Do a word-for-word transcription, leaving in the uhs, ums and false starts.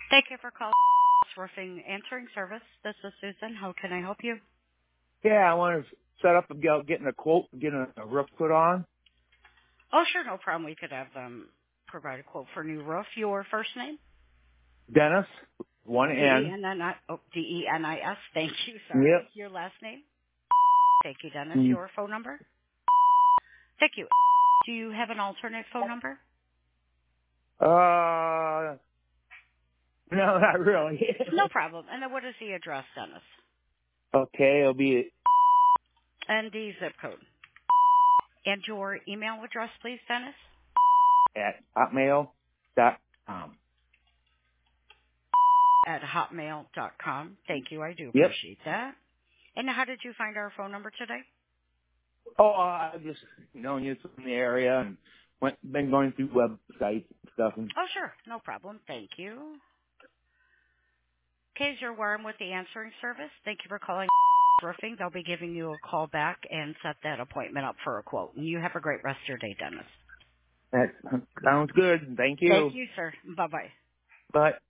Thank you for calling Roofing Answering Service. This is Susan. How can I help you? Yeah, I want to set up about getting a quote, getting a roof put on. Oh, sure, no problem. We could have them provide a quote for a new roof. Your first name? Dennis, one D E N. N N I oh, D E N I S. Thank you. Sorry. Yep. Your last name? Thank you, Dennis. Mm. Your phone number? Thank you. Do you have an alternate phone number? Uh, no, not really. No problem. And then what is the address, Dennis? Okay, it'll be And the zip code. And your email address, please, Dennis? at hotmail dot com. At hotmail dot com. Thank you. I do Yep. appreciate that. And how did you find our phone number today? Oh, I just known you from the area and went been going through websites and stuff. And Oh, sure. No problem. Thank you. Okay, you're warm with the answering service. Thank you for calling Roofing. They'll be giving you a call back and set that appointment up for a quote. And you have a great rest of your day, Dennis. that sounds good. Thank Thank you. you, sir. Bye-bye. Bye.